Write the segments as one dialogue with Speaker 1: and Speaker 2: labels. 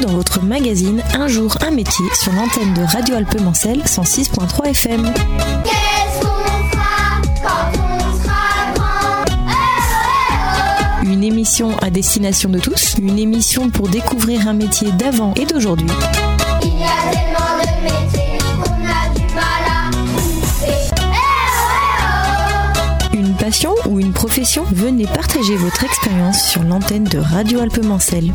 Speaker 1: dans votre magazine Un jour, un métier sur l'antenne de Radio Alpes-Mancel 106.3 FM.
Speaker 2: Qu'est-ce qu'on fera quand on sera grand?
Speaker 1: Une émission à destination de tous, une émission pour découvrir un métier d'avant et d'aujourd'hui.
Speaker 2: Il y a tellement de métiers qu'on a du mal à trouver.
Speaker 1: Une passion ou une profession? Venez partager votre expérience sur l'antenne de Radio Alpes-Mancel.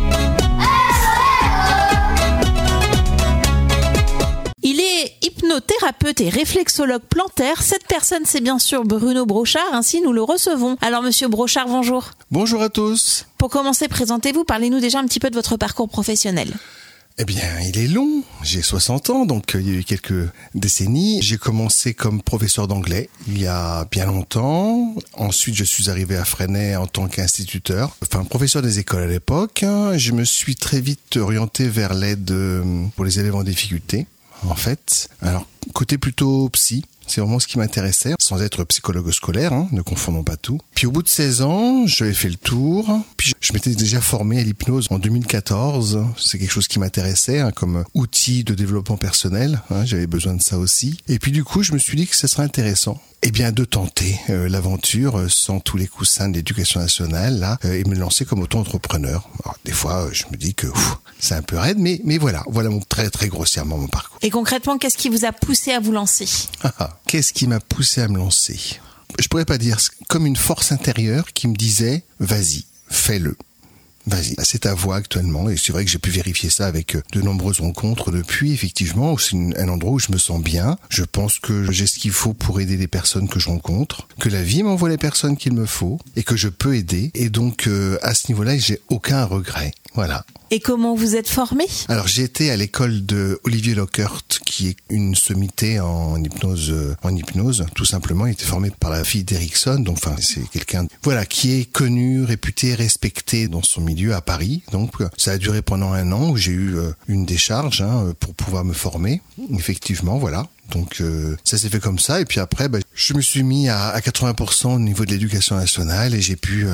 Speaker 3: Il est hypnothérapeute et réflexologue plantaire. Cette personne, c'est bien sûr Bruno Brochard, ainsi nous le recevons. Alors monsieur Brochard, bonjour.
Speaker 4: Bonjour à tous.
Speaker 3: Pour commencer, présentez-vous, parlez-nous déjà un petit peu de votre parcours professionnel.
Speaker 4: Eh bien, il est long. J'ai 60 ans, donc il y a eu quelques décennies. J'ai commencé comme professeur d'anglais il y a bien longtemps. Ensuite, je suis arrivé à Fresnay en tant qu'instituteur, enfin professeur des écoles à l'époque. Je me suis très vite orienté vers l'aide pour les élèves en difficulté, en fait. Alors, côté plutôt psy. C'est vraiment ce qui m'intéressait, sans être psychologue scolaire, ne confondons pas tout. Puis au bout de 16 ans, j'avais fait le tour. Puis je m'étais déjà formé à l'hypnose en 2014. C'est quelque chose qui m'intéressait comme outil de développement personnel. J'avais besoin de ça aussi. Et puis du coup, je me suis dit que ce serait intéressant de tenter l'aventure sans tous les coussins de l'éducation nationale là, et me lancer comme auto-entrepreneur. Alors, des fois, je me dis que c'est un peu raide, mais voilà très très grossièrement mon parcours.
Speaker 3: Et concrètement, qu'est-ce qui vous a poussé à vous lancer ?
Speaker 4: Qu'est-ce qui m'a poussé à me lancer ? Je pourrais pas dire, comme une force intérieure qui me disait « Vas-y, fais-le ». Vas-y, c'est ta voix actuellement, et c'est vrai que j'ai pu vérifier ça avec de nombreuses rencontres depuis, effectivement, c'est un endroit où je me sens bien, je pense que j'ai ce qu'il faut pour aider les personnes que je rencontre, que la vie m'envoie les personnes qu'il me faut, et que je peux aider, et donc à ce niveau-là, j'ai aucun regret, voilà.
Speaker 3: Et comment vous êtes formé ?
Speaker 4: Alors j'ai été à l'école de Olivier Lockert, qui est une sommité en hypnose, tout simplement. Il était formé par la fille d'Erickson, donc enfin c'est quelqu'un qui est connu, réputé, respecté dans son milieu à Paris. Donc ça a duré pendant 1 an où j'ai eu une décharge pour pouvoir me former. Effectivement, voilà. Donc ça s'est fait comme ça, et puis après je me suis mis à 80% au niveau de l'éducation nationale, et j'ai pu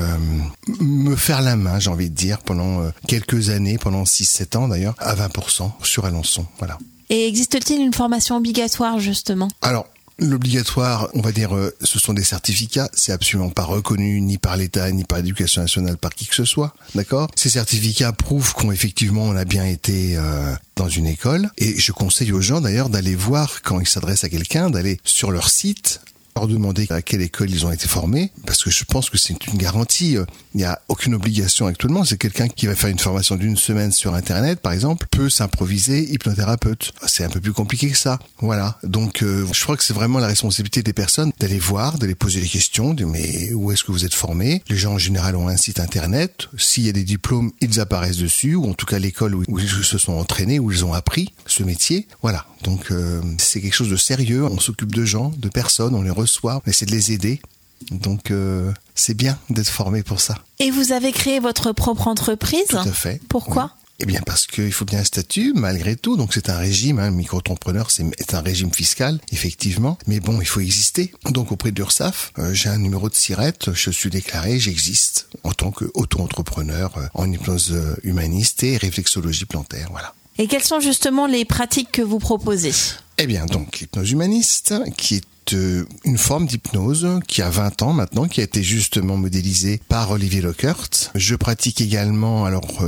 Speaker 4: me faire la main, j'ai envie de dire, pendant quelques années, pendant 6-7 ans d'ailleurs, à 20% sur Alençon, voilà.
Speaker 3: Et existe-t-il une formation obligatoire justement ?
Speaker 4: Alors, l'obligatoire, on va dire, ce sont des certificats. C'est absolument pas reconnu ni par l'État, ni par l'Éducation nationale, par qui que ce soit. D'accord ? Ces certificats prouvent qu'effectivement on a bien été dans une école. Et je conseille aux gens d'ailleurs d'aller voir, quand ils s'adressent à quelqu'un, d'aller sur leur site, leur demander à quelle école ils ont été formés, parce que je pense que c'est une garantie. Il n'y a aucune obligation actuellement. C'est quelqu'un qui va faire une formation d'1 semaine sur Internet, par exemple, peut s'improviser hypnothérapeute. C'est un peu plus compliqué que ça. Voilà. Donc, je crois que c'est vraiment la responsabilité des personnes d'aller voir, d'aller poser des questions, de mais où est-ce que vous êtes formés ? Les gens en général ont un site Internet. S'il y a des diplômes, ils apparaissent dessus, ou en tout cas l'école où ils se sont entraînés, où ils ont appris ce métier. Voilà. Donc, c'est quelque chose de sérieux. On s'occupe de gens, de personnes, on les reçoit, on essaie de les aider. Donc, c'est bien d'être formé pour ça.
Speaker 3: Et vous avez créé votre propre entreprise ?
Speaker 4: Tout à fait.
Speaker 3: Pourquoi ?
Speaker 4: Oui. Eh bien, parce qu'il faut bien un statut, malgré tout. Donc, c'est un régime, le micro-entrepreneur, c'est un régime fiscal, effectivement. Mais bon, il faut exister. Donc, auprès de l'URSSAF, j'ai un numéro de SIRET, je suis déclaré, j'existe en tant qu'auto-entrepreneur en hypnose humaniste et réflexologie plantaire, voilà.
Speaker 3: Et quelles sont justement les pratiques que vous proposez ?
Speaker 4: Eh bien, donc, l'hypnose humaniste, qui est une forme d'hypnose qui a 20 ans maintenant, qui a été justement modélisée par Olivier Lockert. Je pratique également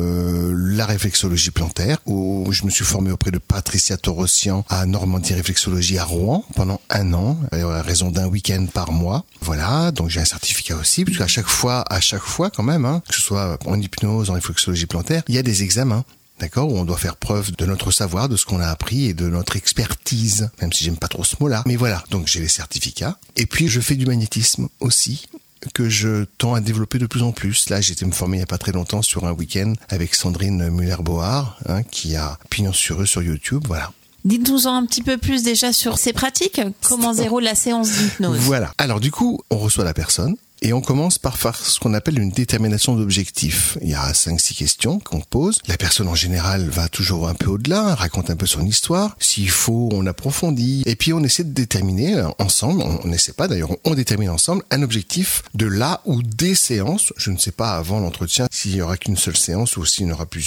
Speaker 4: la réflexologie plantaire, où je me suis formé auprès de Patricia Torossian à Normandie Réflexologie à Rouen pendant 1 an, à raison d'1 week-end par mois. Voilà, donc j'ai un certificat aussi, parce qu'à chaque fois quand même, que ce soit en hypnose, en réflexologie plantaire, il y a des examens. D'accord, où on doit faire preuve de notre savoir, de ce qu'on a appris et de notre expertise, même si j'aime pas trop ce mot-là. Mais voilà, donc j'ai les certificats. Et puis je fais du magnétisme aussi, que je tends à développer de plus en plus. Là, j'ai été me former il y a pas très longtemps sur un week-end avec Sandrine Muller-Board, qui a pignon sur eux sur YouTube, voilà.
Speaker 3: Dites-nous-en un petit peu plus déjà sur ces pratiques. Comment se déroule la séance d'hypnose ?
Speaker 4: Voilà. Alors du coup, on reçoit la personne. Et on commence par faire ce qu'on appelle une détermination d'objectifs. Il y a 5-6 questions qu'on pose. La personne en général va toujours un peu au-delà, raconte un peu son histoire. S'il faut, on approfondit. Et puis on essaie de déterminer ensemble, on n'essaie pas d'ailleurs, on détermine ensemble un objectif de là ou des séances. Je ne sais pas avant l'entretien s'il y aura qu'une seule séance ou s'il y en aura plusieurs.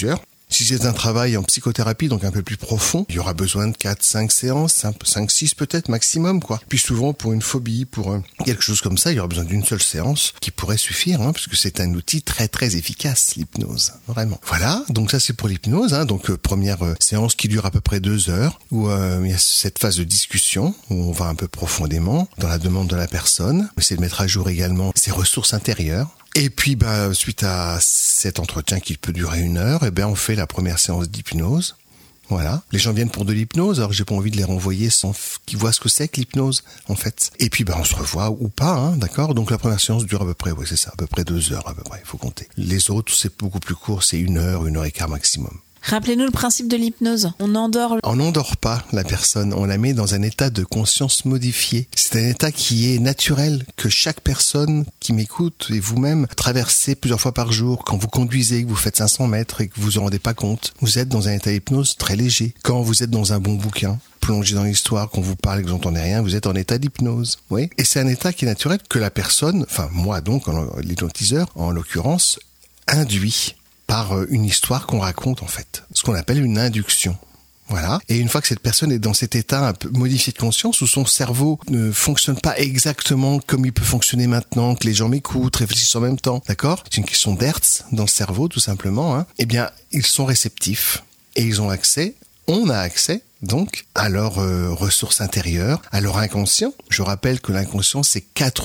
Speaker 4: Si c'est un travail en psychothérapie, donc un peu plus profond, il y aura besoin de 4-5 séances, 5-6 peut-être maximum, quoi. Puis souvent, pour une phobie, pour quelque chose comme ça, il y aura besoin d'une seule séance qui pourrait suffire, parce que c'est un outil très très efficace, l'hypnose. Vraiment. Voilà, donc ça c'est pour l'hypnose, donc première séance qui dure à peu près 2 heures, où il y a cette phase de discussion, où on va un peu profondément dans la demande de la personne, essayer de mettre à jour également ses ressources intérieures. Et puis, suite à cet entretien qui peut durer 1 heure, on fait la première séance d'hypnose. Voilà. Les gens viennent pour de l'hypnose, alors j'ai pas envie de les renvoyer sans qu'ils voient ce que c'est que l'hypnose, en fait. Et puis, on se revoit ou pas, d'accord? Donc la première séance dure à peu près, c'est ça, à peu près 2 heures, à peu près, il faut compter. Les autres, c'est beaucoup plus court, c'est 1 heure, 1 heure et quart maximum.
Speaker 3: Rappelez-nous le principe de l'hypnose. On endort.
Speaker 4: On n'endort pas la personne, on la met dans un état de conscience modifié. C'est un état qui est naturel, que chaque personne qui m'écoute et vous-même traversez plusieurs fois par jour. Quand vous conduisez, que vous faites 500 mètres et que vous vous en rendez pas compte, vous êtes dans un état d'hypnose très léger. Quand vous êtes dans un bon bouquin, plongé dans l'histoire, qu'on vous parle et que vous n'entendez rien, vous êtes en état d'hypnose. Oui. Et c'est un état qui est naturel que la personne, enfin moi donc, l'hypnotiseur en l'occurrence, induit par une histoire qu'on raconte en fait, ce qu'on appelle une induction. Voilà. Et une fois que cette personne est dans cet état un peu modifié de conscience, où son cerveau ne fonctionne pas exactement comme il peut fonctionner maintenant, que les gens m'écoutent, réfléchissent en même temps, d'accord? C'est une question d'hertz dans le cerveau tout simplement. Eh bien, ils sont réceptifs et ils ont accès, on a accès donc à leurs ressources intérieures, à leur inconscient. Je rappelle que l'inconscient, c'est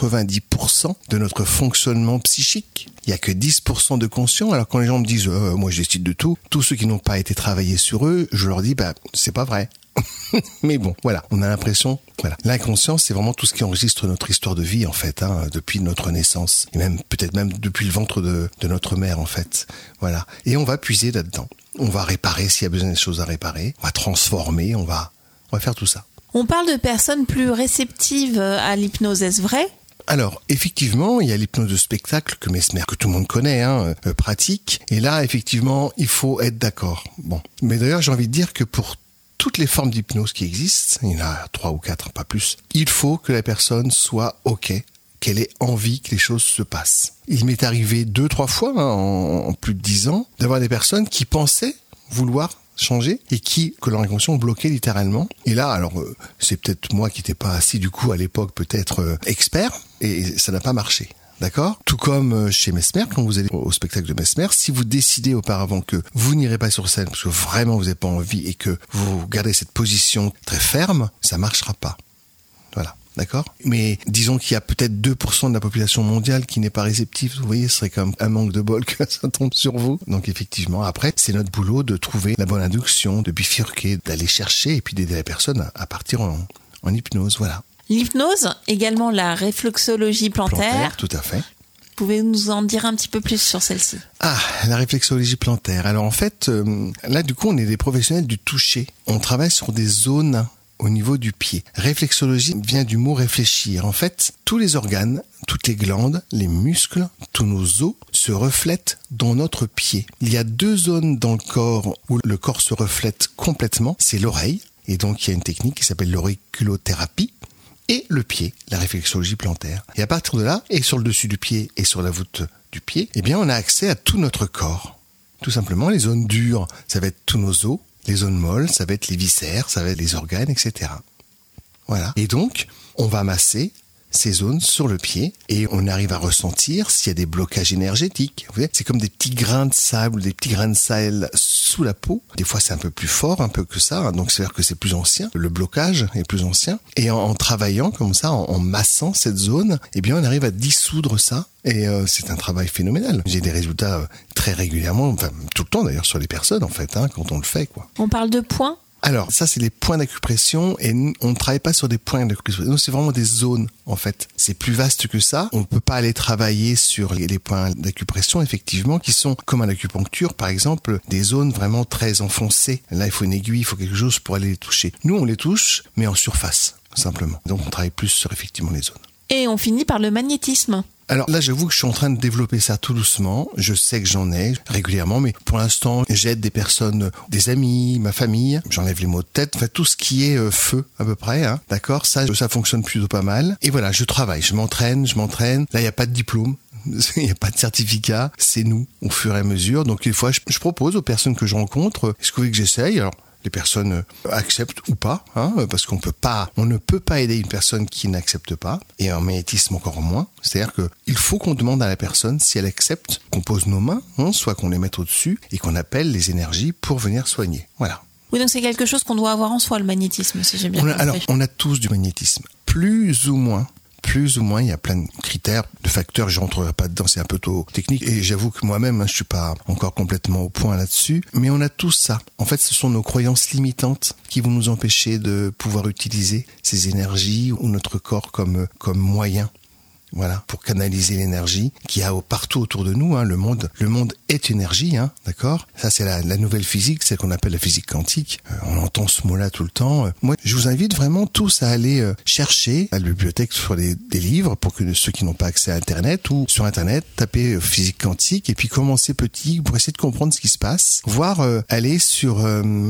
Speaker 4: 90% de notre fonctionnement psychique. Il n'y a que 10% de conscient. Alors quand les gens me disent moi je décide de tout, tous ceux qui n'ont pas été travaillés sur eux, je leur dis c'est pas vrai. Mais bon, voilà, on a l'impression, voilà, l'inconscient, c'est vraiment tout ce qui enregistre notre histoire de vie en fait, depuis notre naissance, et même peut-être même depuis le ventre de notre mère en fait, voilà. Et on va puiser là-dedans, on va réparer s'il y a besoin de choses à réparer, on va transformer, on va faire tout ça.
Speaker 3: On parle de personnes plus réceptives à l'hypnose, est-ce vrai ?
Speaker 4: Alors, effectivement, il y a l'hypnose de spectacle que Mesmer, que tout le monde connaît, pratique, et là, effectivement, il faut être d'accord. Bon, mais d'ailleurs, j'ai envie de dire que pour toutes les formes d'hypnose qui existent, il y en a 3 ou 4, pas plus, il faut que la personne soit OK, qu'elle ait envie que les choses se passent. Il m'est arrivé 2-3 fois, en plus de 10 ans, d'avoir des personnes qui pensaient vouloir changer et que leur inconscient bloquait littéralement. Et là, alors, c'est peut-être moi qui n'étais pas assez, du coup, à l'époque, peut-être expert, et ça n'a pas marché. D'accord ? Tout comme chez Mesmer, quand vous allez au spectacle de Mesmer, si vous décidez auparavant que vous n'irez pas sur scène parce que vraiment vous n'avez pas envie et que vous gardez cette position très ferme, ça marchera pas. Voilà. D'accord ? Mais disons qu'il y a peut-être 2% de la population mondiale qui n'est pas réceptive. Vous voyez, ce serait comme un manque de bol que ça tombe sur vous. Donc effectivement, après, c'est notre boulot de trouver la bonne induction, de bifurquer, d'aller chercher et puis d'aider la personne à partir en hypnose. Voilà.
Speaker 3: L'hypnose, également la réflexologie plantaire.
Speaker 4: Tout à fait.
Speaker 3: Pouvez-vous nous en dire un petit peu plus sur celle-ci ?
Speaker 4: Ah, la réflexologie plantaire. Alors en fait, là du coup, on est des professionnels du toucher. On travaille sur des zones au niveau du pied. Réflexologie vient du mot réfléchir. En fait, tous les organes, toutes les glandes, les muscles, tous nos os se reflètent dans notre pied. Il y a 2 zones dans le corps où le corps se reflète complètement. C'est l'oreille. Et donc, il y a une technique qui s'appelle l'auriculothérapie. Et le pied, la réflexologie plantaire. Et à partir de là, et sur le dessus du pied et sur la voûte du pied, eh bien, on a accès à tout notre corps. Tout simplement, les zones dures, ça va être tous nos os. Les zones molles, ça va être les viscères, ça va être les organes, etc. Voilà. Et donc, on va masser ces zones sur le pied et on arrive à ressentir s'il y a des blocages énergétiques. Vous voyez, c'est comme des petits grains de sable, des petits grains de sel sous la peau. Des fois, c'est un peu plus fort, un peu que ça. Donc, c'est-à-dire que c'est plus ancien. Le blocage est plus ancien. Et en travaillant comme ça, en massant cette zone, eh bien, on arrive à dissoudre ça. Et c'est un travail phénoménal. J'ai des résultats très régulièrement, enfin tout le temps d'ailleurs sur les personnes en fait, quand on le fait, quoi.
Speaker 3: On parle de points ?
Speaker 4: Alors, ça, c'est les points d'acupression et on ne travaille pas sur des points d'acupression. Nous, c'est vraiment des zones, en fait. C'est plus vaste que ça. On ne peut pas aller travailler sur les points d'acupression, effectivement, qui sont, comme à l'acupuncture, par exemple, des zones vraiment très enfoncées. Là, il faut une aiguille, il faut quelque chose pour aller les toucher. Nous, on les touche, mais en surface, simplement. Donc, on travaille plus sur, effectivement, les zones.
Speaker 3: Et on finit par le magnétisme.
Speaker 4: Alors là, j'avoue que je suis en train de développer ça tout doucement. Je sais que j'en ai régulièrement, mais pour l'instant, j'aide des personnes, des amis, ma famille. J'enlève les maux de tête, enfin tout ce qui est feu à peu près. D'accord, ça fonctionne plutôt pas mal. Et voilà, je travaille, je m'entraîne. Là, il n'y a pas de diplôme. Il n'y a pas de certificat, c'est nous, au fur et à mesure. Donc des fois, je propose aux personnes que je rencontre, est-ce que vous voulez que j'essaye ? Alors, les personnes acceptent ou pas, parce on ne peut pas aider une personne qui n'accepte pas, et en magnétisme encore moins. C'est-à-dire qu'il faut qu'on demande à la personne si elle accepte qu'on pose nos mains, soit qu'on les mette au-dessus, et qu'on appelle les énergies pour venir soigner. Voilà.
Speaker 3: Oui, donc c'est quelque chose qu'on doit avoir en soi, le magnétisme, si j'ai bien compris.
Speaker 4: Alors, on a tous du magnétisme, plus ou moins, il y a plein de critères, de facteurs, je rentrerai pas dedans, c'est un peu trop technique, et j'avoue que moi-même, je suis pas encore complètement au point là-dessus, mais on a tous ça. En fait, ce sont nos croyances limitantes qui vont nous empêcher de pouvoir utiliser ces énergies ou notre corps comme moyen. Voilà, pour canaliser l'énergie qu'il y a partout autour de nous. Le monde est énergie, d'accord ? Ça, c'est la nouvelle physique, celle qu'on appelle la physique quantique. On entend ce mot-là tout le temps. Moi, je vous invite vraiment tous à aller chercher à la bibliothèque sur des livres pour que ceux qui n'ont pas accès à Internet ou sur Internet, taper physique quantique et puis commencer petit pour essayer de comprendre ce qui se passe. Voire aller sur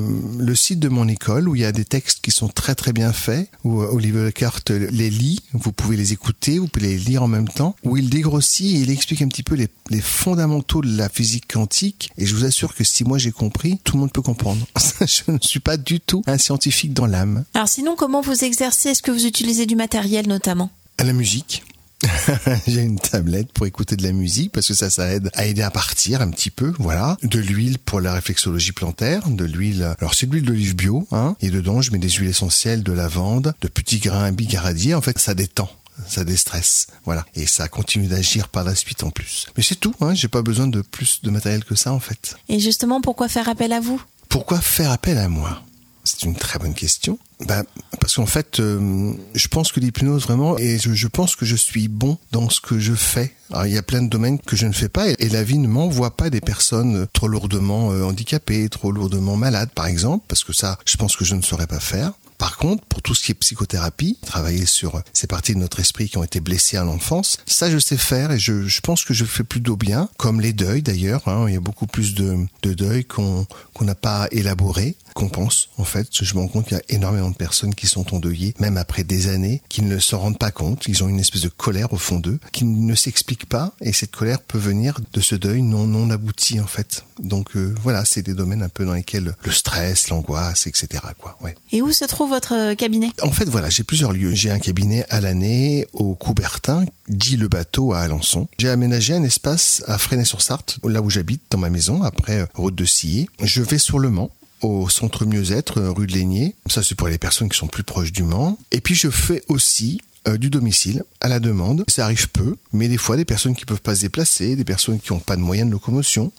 Speaker 4: le site de mon école où il y a des textes qui sont très très bien faits, où Oliver Eckert les lit, vous pouvez les écouter, vous pouvez les lire en même temps, où il dégrossit et il explique un petit peu les fondamentaux de la physique quantique, et je vous assure que si moi j'ai compris, tout le monde peut comprendre. Je ne suis pas du tout un scientifique dans l'âme.
Speaker 3: Alors sinon, comment vous exercez ? Est-ce que vous utilisez du matériel notamment ?
Speaker 4: À la musique. J'ai une tablette pour écouter de la musique parce que ça aide à aider à partir un petit peu, voilà. De l'huile pour la réflexologie plantaire, de l'huile, alors c'est de l'huile d'olive bio, et dedans je mets des huiles essentielles de lavande, de petits grains bigaradiers, en fait ça détend. Ça déstresse, voilà. Et ça continue d'agir par la suite en plus. Mais c'est tout, j'ai pas besoin de plus de matériel que ça en fait.
Speaker 3: Et justement, pourquoi faire appel à vous ?
Speaker 4: Pourquoi faire appel à moi ? C'est une très bonne question. Parce qu'en fait, je pense que l'hypnose vraiment, et je pense que je suis bon dans ce que je fais. Alors, il y a plein de domaines que je ne fais pas, et la vie ne m'envoie pas des personnes trop lourdement handicapées, trop lourdement malades, par exemple, parce que ça, je pense que je ne saurais pas faire. Par contre, pour tout ce qui est psychothérapie, travailler sur ces parties de notre esprit qui ont été blessées à l'enfance, ça je sais faire, et je pense que je fais plutôt bien, comme les deuils d'ailleurs, il y a beaucoup plus de deuils qu'on n'a pas élaboré, qu'on pense en fait. Je me rends compte qu'il y a énormément de personnes qui sont endeuillées, même après des années, qui ne se rendent pas compte, ils ont une espèce de colère au fond d'eux, qui ne s'explique pas, et cette colère peut venir de ce deuil non abouti en fait. Donc voilà, c'est des domaines un peu dans lesquels le stress, l'angoisse, etc. Ouais.
Speaker 3: Et où se trouve votre cabinet ?
Speaker 4: En fait, voilà, j'ai plusieurs lieux. J'ai un cabinet à l'année au Coubertin, dit le bateau à Alençon. J'ai aménagé un espace à Fresnay-sur-Sarthe, là où j'habite, dans ma maison, après route de Sillé. Je vais sur le Mans, au centre mieux-être, rue de Laigné. Ça, c'est pour les personnes qui sont plus proches du Mans. Et puis, je fais aussi du domicile à la demande. Ça arrive peu, mais des fois, des personnes qui peuvent pas se déplacer, des personnes qui n'ont pas de moyens de locomotion,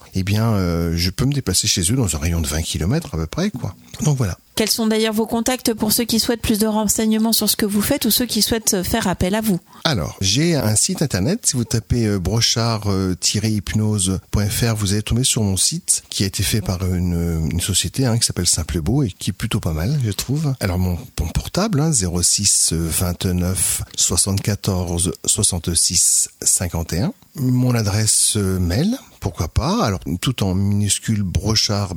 Speaker 4: je peux me déplacer chez eux dans un rayon de 20 km à peu près, quoi. Donc voilà.
Speaker 3: Quels sont d'ailleurs vos contacts pour ceux qui souhaitent plus de renseignements sur ce que vous faites ou ceux qui souhaitent faire appel à vous ? Alors,
Speaker 4: j'ai un site internet. Si vous tapez brochard-hypnose.fr, vous allez tomber sur mon site qui a été fait par une société qui s'appelle Simple Beau et qui est plutôt pas mal, je trouve. Alors, mon portable, 06 29 74 66 51. Mon adresse mail, pourquoi pas, alors tout en minuscule, brochard,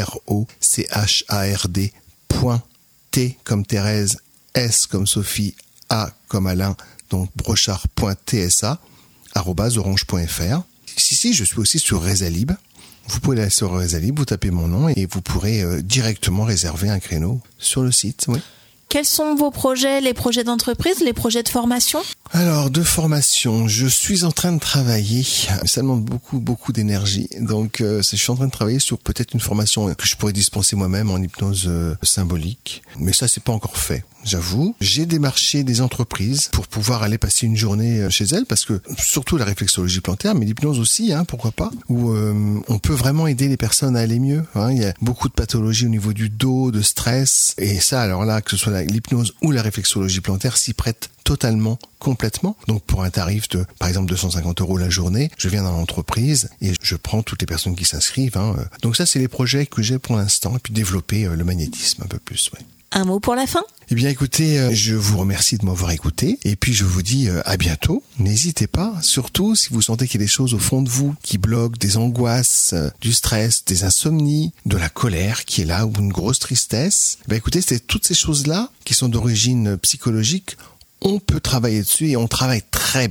Speaker 4: BROCHARD, .T comme Thérèse, S comme Sophie, A comme Alain, donc brochard.tsa, @orange.fr. Si, je suis aussi sur Rezalib. Vous pouvez aller sur Rezalib, vous tapez mon nom et vous pourrez directement réserver un créneau sur le site, oui.
Speaker 3: Quels sont vos projets, les projets d'entreprise, les projets de formation ?
Speaker 4: Alors, de formation, je suis en train de travailler. Ça demande beaucoup d'énergie. Donc, je suis en train de travailler sur peut-être une formation que je pourrais dispenser moi-même en hypnose symbolique. Mais ça, c'est pas encore fait, j'avoue. J'ai démarché des entreprises pour pouvoir aller passer une journée chez elles, parce que surtout la réflexologie plantaire, mais l'hypnose aussi, pourquoi pas, où on peut vraiment aider les personnes à aller mieux. Il y a beaucoup de pathologies au niveau du dos, de stress, et ça, alors là, que ce soit l'hypnose ou la réflexologie plantaire s'y prête totalement, complètement. Donc pour un tarif de, par exemple, 250 € la journée, je viens dans l'entreprise et je prends toutes les personnes qui s'inscrivent. Donc ça, c'est les projets que j'ai pour l'instant, et puis développer le magnétisme un peu plus. Ouais.
Speaker 3: Un mot pour la fin ?
Speaker 4: Eh bien écoutez, je vous remercie de m'avoir écouté, et puis je vous dis à bientôt. N'hésitez pas, surtout si vous sentez qu'il y a des choses au fond de vous qui bloquent, des angoisses, du stress, des insomnies, de la colère qui est là, ou une grosse tristesse. Écoutez, c'est toutes ces choses-là qui sont d'origine psychologique. On peut travailler dessus et on travaille très bien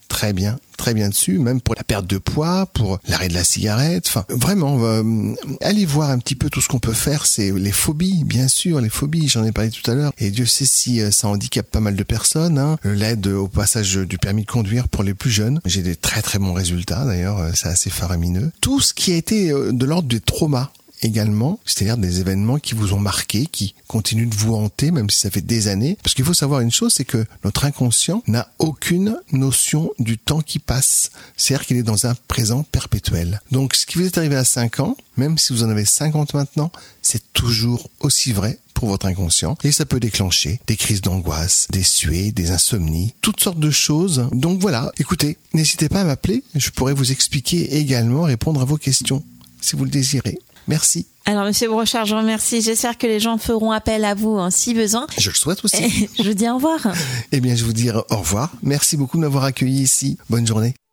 Speaker 4: très bien dessus, même pour la perte de poids, pour l'arrêt de la cigarette. Enfin, vraiment, allez voir un petit peu tout ce qu'on peut faire. C'est les phobies, bien sûr, les phobies, j'en ai parlé tout à l'heure. Et Dieu sait si ça handicape pas mal de personnes. Hein. L'aide au passage du permis de conduire pour les plus jeunes. J'ai des très très bons résultats, d'ailleurs, c'est assez faramineux. Tout ce qui a été de l'ordre des traumas, également, c'est-à-dire des événements qui vous ont marqué, qui continuent de vous hanter, même si ça fait des années. Parce qu'il faut savoir une chose, c'est que notre inconscient n'a aucune notion du temps qui passe. C'est-à-dire qu'il est dans un présent perpétuel. Donc, ce qui vous est arrivé à 5 ans, même si vous en avez 50 maintenant, c'est toujours aussi vrai pour votre inconscient. Et ça peut déclencher des crises d'angoisse, des suées, des insomnies, toutes sortes de choses. Donc voilà, écoutez, n'hésitez pas à m'appeler. Je pourrais vous expliquer également, répondre à vos questions, si vous le désirez. Merci.
Speaker 3: Alors, Monsieur Brochard, je vous remercie. J'espère que les gens feront appel à vous si besoin.
Speaker 4: Je le souhaite aussi.
Speaker 3: Je vous dis au revoir.
Speaker 4: Eh bien, je vous dis au revoir. Merci beaucoup de m'avoir accueilli ici. Bonne journée.